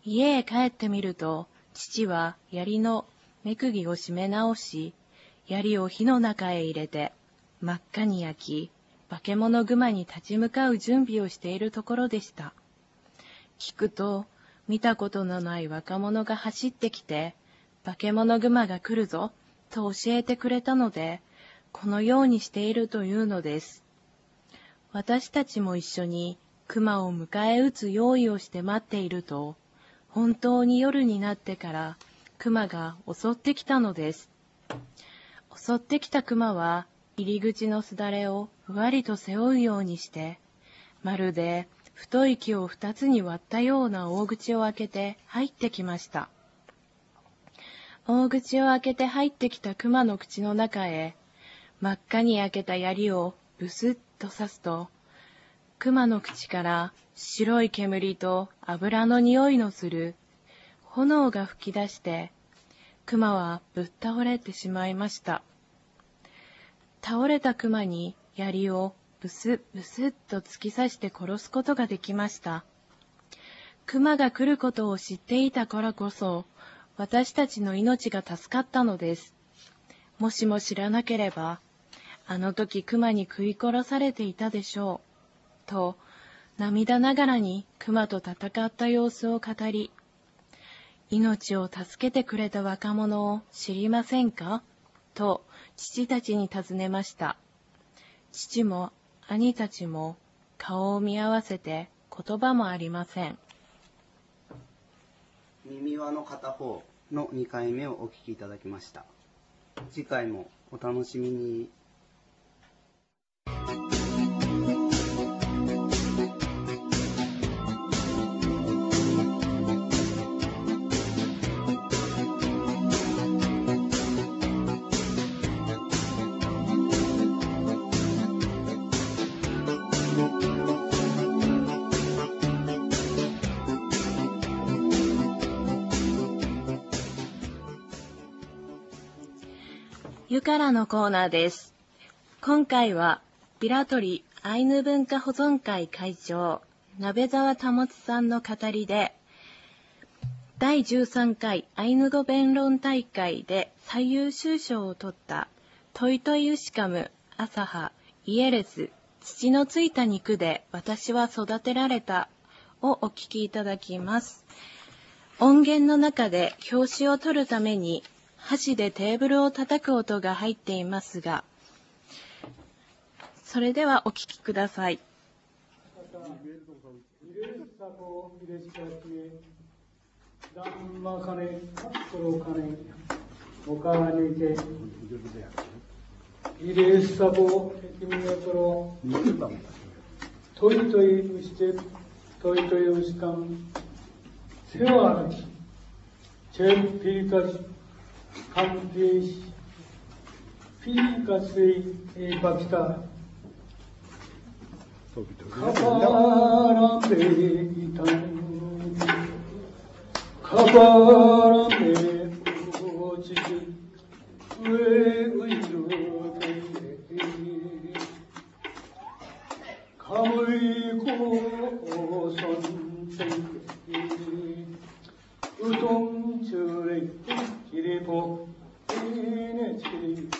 家へ帰ってみると、父は槍の目釘を締め直し、槍を火の中へ入れて、真っ赤に焼き、化け物熊に立ち向かう準備をしているところでした。聞くと、見たことのない若者が走ってきて、化け物熊が来るぞ、と教えてくれたので、このようにしているというのです。私たちも一緒に熊を迎え撃つ用意をして待っていると、本当に夜になってから熊が襲ってきたのです。襲ってきた熊は入り口のすだれをふわりと背負うようにして、まるで太い木を二つに割ったような大口を開けて入ってきました。大口を開けて入ってきた熊の口の中へ、真っ赤に焼けた槍をブスッと刺すと、熊の口から白い煙と油の匂いのする炎が吹き出して、熊はぶっ倒れてしまいました。倒れた熊に槍をブスッブスッと突き刺して殺すことができました。熊が来ることを知っていたからこそ、私たちの命が助かったのです。もしも知らなければ、あの時熊に食い殺されていたでしょう、と涙ながらに熊と戦った様子を語り、命を助けてくれた若者を知りませんかと父たちに尋ねました。父も兄たちも顔を見合わせて言葉もありません。 耳輪の片方のにかいめをお聞きいただきました。次回もお楽しみに。 ゆからのコーナーです。今回は平取アイヌ文化保存会会長鍋沢保さんの語りで、だいじゅうさんかいアイヌ語弁論大会で最優秀賞を取ったトイトイウシカム、アサハ、イエレス、土のついた肉で私は育てられたをお聞きいただきます。音源の中で表紙を取るために箸でテーブルを叩く音が入っていますが、それではお聞きください。 イレスサボエキミヤトロトイトイウシテトイトイウシカンセワーキチェピーカスカンペーシピーカスエイバキタカバラメイタンカバラメオチキウェウイルカムイコソンテウトンチュレイキリポイネチリ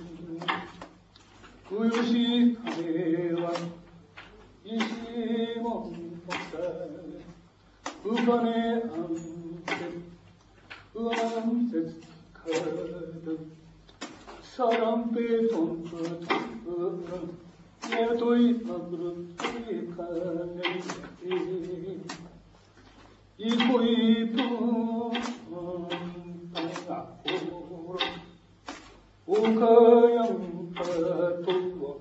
ウヨシカネワイシモンポサウカネアンセウアンセスカルサランペトンプトンプネトイアグルティカネイコイプンタガオロオカヤンカト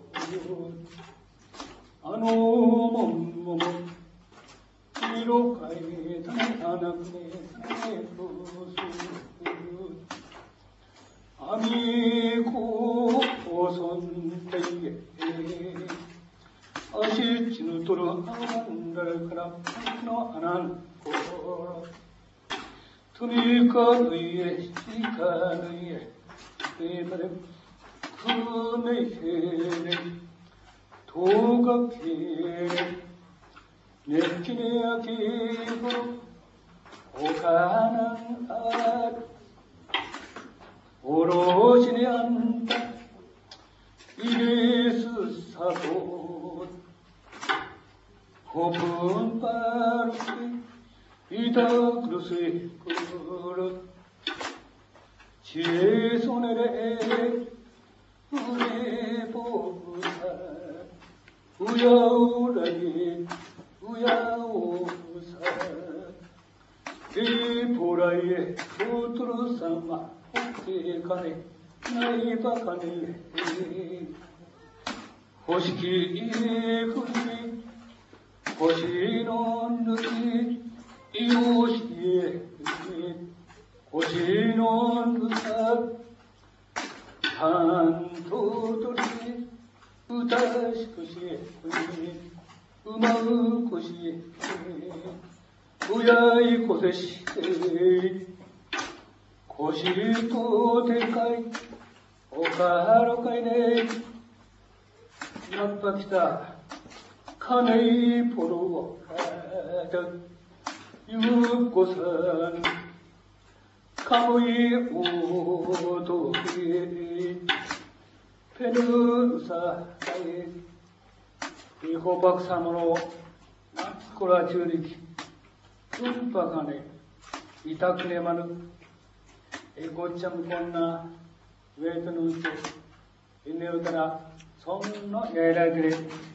ワアノモンモモイロカイタナクネタネトスアミコソンテイエアシチヌトルアンダルカラのアナンコロトニカヌイエシカヌイエエタレクネヘレトガケレネキネアキゴロ 오가는 아 오로지니 않다 이래서 사고 고픈 바람에 이다 그릇에 그릇 제 손에 우리 보사 우야우라니 우야오사 이 보라에 우투루 삼아 호기 가네 나이바 가네 호시기 그리 호시노 느끼 이오시에 호시노 느사 한도돌이 우다시 것이 음악의 것이 우야이 곳에시 곳이 또 될까이 오가로까이네 나빠기다 카네이 보러 가던 육곳은 가무이 오도이 페르사에 이 호박삼으로 꼬라지으리기 뚱박하네 이타크네마는 에고참 꼰나 외드는데 이내어더라 성노 예라그래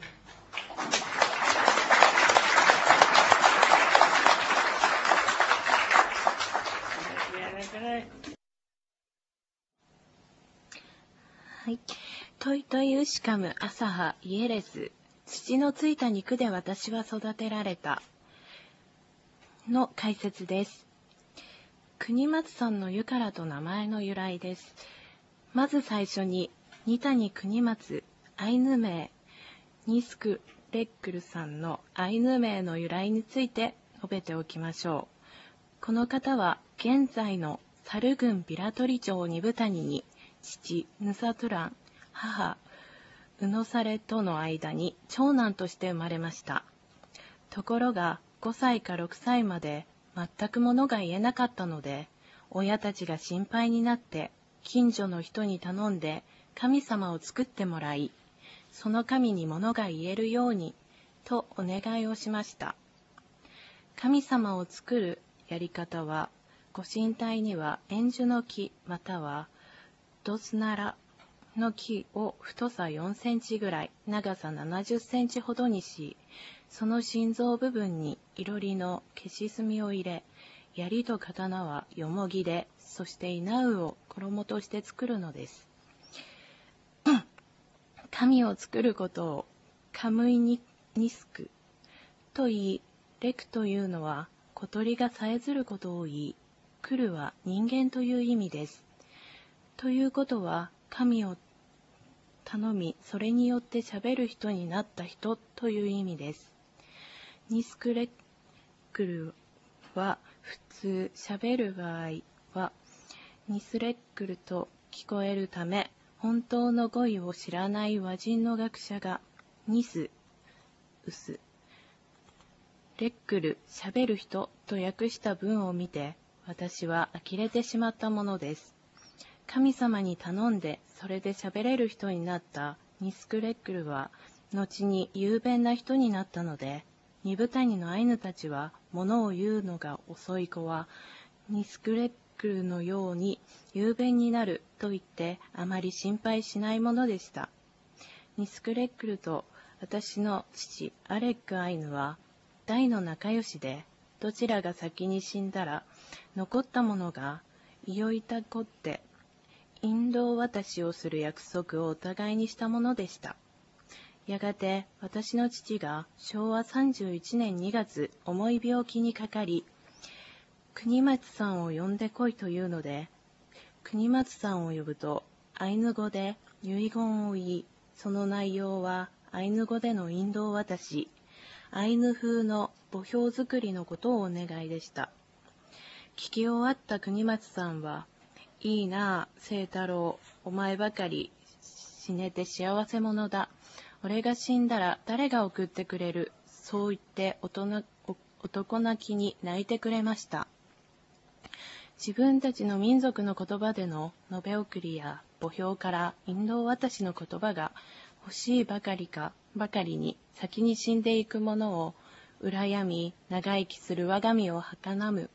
はい。トイトイウシカムアサハイエレス。土のついた肉で私は育てられた。の解説です。国松さんの湯からと名前の由来です。まず最初に、二谷国松、アイヌ名、ニスク・レックルさんのアイヌ名の由来について述べておきましょう。この方は、現在のサル郡ビラトリ町二部谷に、父、ヌサトゥラン、母、ウノサレとの間に長男として生まれました。ところが、ごさいかろくさいまで全くものが言えなかったので、親たちが心配になって、近所の人に頼んで神様を作ってもらい、その神にものが言えるように、とお願いをしました。神様を作るやり方は、ご神体には円樹の木またはドスナラの木を太さよんセンチぐらい、長さななじゅっセンチほどにし、その心臓部分にいろりの消し墨を入れ、槍と刀はよもぎで、そして稲うを衣として作るのです。神を作ることをカムイニスクと言い、レクというのは小鳥がさえずることを言い、クルは人間という意味です。ということは、神を頼み、それによって喋る人になった人という意味です。ニスクレックルは普通喋る場合はニスレックルと聞こえるため、本当の語彙を知らない和人の学者がニス、ウス、レックル、喋る人と訳した文を見て、私は呆れてしまったものです。神様に頼んでそれで喋れる人になったニスクレックルは後に雄弁な人になったので、二部谷のアイヌたちは物を言うのが遅い子はニスクレックルのように雄弁になると言ってあまり心配しないものでした。ニスクレックルと私の父アレックアイヌは大の仲良しで、どちらが先に死んだら残った者がいよいたこって引導渡しをする約束をお互いにしたものでした。やがて私の父がしょうわさんじゅういちねんにがつ重い病気にかかり、国松さんを呼んでこいというので、国松さんを呼ぶとアイヌ語で遺言を言い、その内容はアイヌ語での引導渡し、アイヌ風の墓標作りのことをお願いでした。聞き終わった国松さんは、いいなあ、清太郎、お前ばかり死ねて幸せ者だ。俺が死んだら誰が送ってくれる。そう言って大人男泣きに泣いてくれました。 自分たちの民族の言葉での述べ送りや墓標から引導渡しの言葉が欲しいばかりかばかりに先に死んでいくものを羨み長生きする我が身を儚む、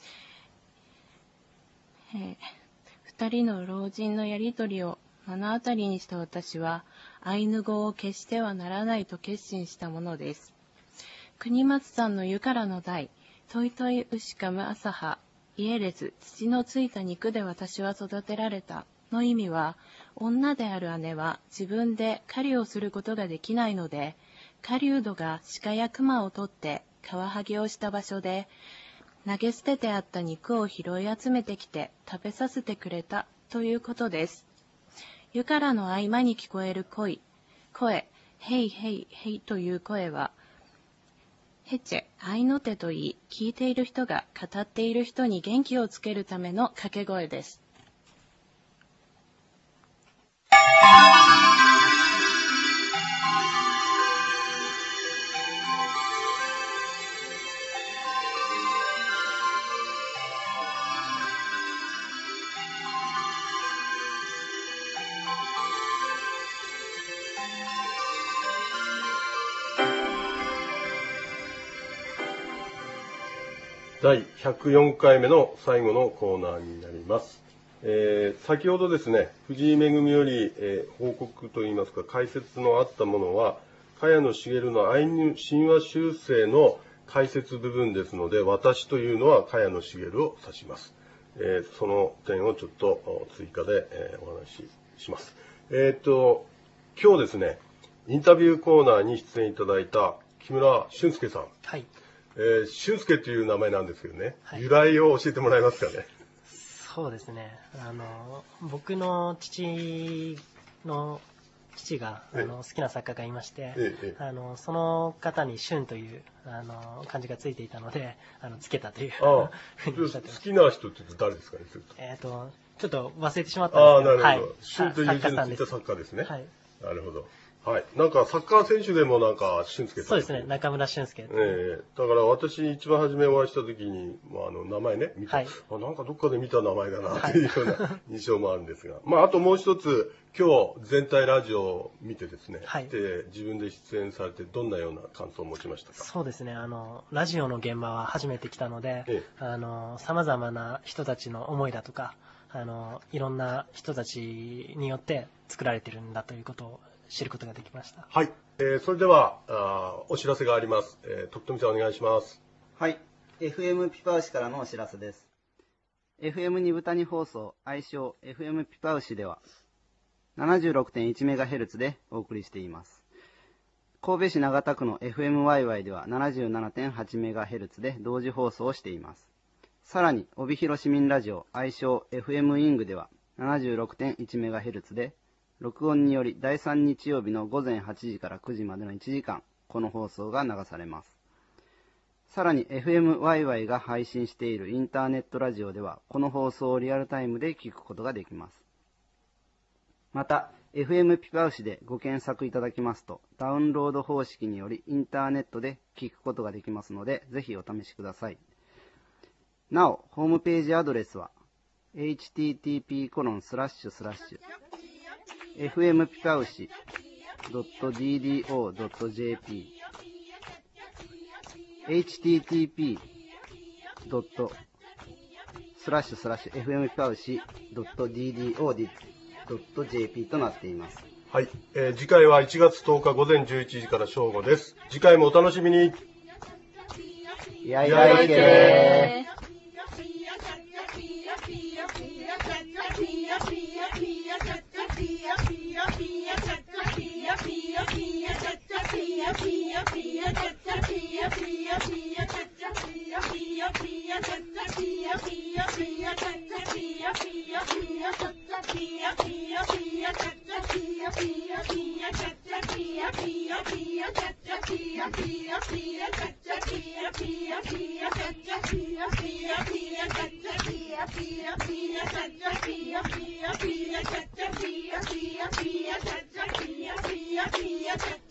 えー、二人の老人のやりとりを目の当たりにした私はアイヌ語を消してはならないと決心したものです。国松さんの湯からの代、トイトイウシカムアサハ、イエレス、土のついた肉で私は育てられたの意味は、女である姉は自分で狩りをすることができないので、狩人が鹿や熊を取ってカワハギをした場所で、投げ捨ててあった肉を拾い集めてきて食べさせてくれたということです。湯からの合間に聞こえる声、声、ヘイヘイヘイという声は、ヘチェ、アイノテと言い、聞いている人が語っている人に元気をつけるための掛け声です。 だいひゃくよんかいめの最後のコーナーになります。えー、先ほどですね、藤井恵より、えー、報告といいますか解説のあったものは、茅野茂のアイヌ神話修正の解説部分ですので、私というのは茅野茂を指します。えー、その点をちょっと追加で、えー、お話しします。えっと、今日ですね、インタビューコーナーに出演いただいた木村俊介さん。 はい。 えー、俊介という名前なんですけどね、 はい、 由来を教えてもらえますかね。 そうですね。あの、僕の父の、父があの好きな作家がいまして、ええ、あのその方に俊というあの漢字がついていたので、あのつけたというふうにおっしゃってます。 好きな人って誰ですかね。 えっと、ちょっと忘れてしまったんですけど、 ああ、なるほど。俊、はい、という字のついた作家ですね。はい。なるほど。はい。なんか、サッカー選手でもなんか、俊介さん。 そうですね。中村俊介。 ええー、だから私、一番初めお会いした時に、まあ、あの、名前ね、見て、はい、あ、なんかどっかで見た名前だな、というような印象もあるんですが。まあ、あともう一つ、今日、全体ラジオを見てですね、はい、で自分で出演されて、どんなような感想を持ちましたか。 そうですね。あの、ラジオの現場は初めて来たので、ええ、あの、様々な人たちの思いだとか、あの、いろんな人たちによって作られてるんだということを、知ることができました。 はい。えー、それではあ、お知らせがあります。えー、徳富さんお願いします。 はい。エフエム ピパウシからのお知らせです。エフエム 二部谷放送、愛称 エフエム ピパウシでは、ななじゅうろくてんいちメガヘルツ でお送りしています。神戸市長田区の エフエムワイワイ では ななじゅうななてんはちメガヘルツ で同時放送をしています。さらに、帯広市民ラジオ、愛称 エフエム イングでは ななじゅうろくてんいちメガヘルツ で録音によりだいさん日曜日のごぜんはちじからくじまでのいちじかん、この放送が流されます。さらに エフエムワイワイ が配信しているインターネットラジオでは、この放送をリアルタイムで聞くことができます。また、エフエム ピパウシでご検索いただきますと、ダウンロード方式によりインターネットで聞くことができますので、ぜひお試しください。なお、ホームページアドレスは、エイチティーティーピーコロンスラッシュスラッシュエフエム ピパウシ ドット ディーディーオー ドット ジェーピー エイチティーティーピー ドット スラッシュスラッシュ エフエム ピパウシ ドット ディーディーオー ドット ジェーピー となっています。 はい、えー、次回はいちがつとおか午前じゅういちじから正午です。次回もお楽しみに。 やいやいけー。 Pia, pia, pia, pia, pia, pia, pia, pia, pia, pia, pia,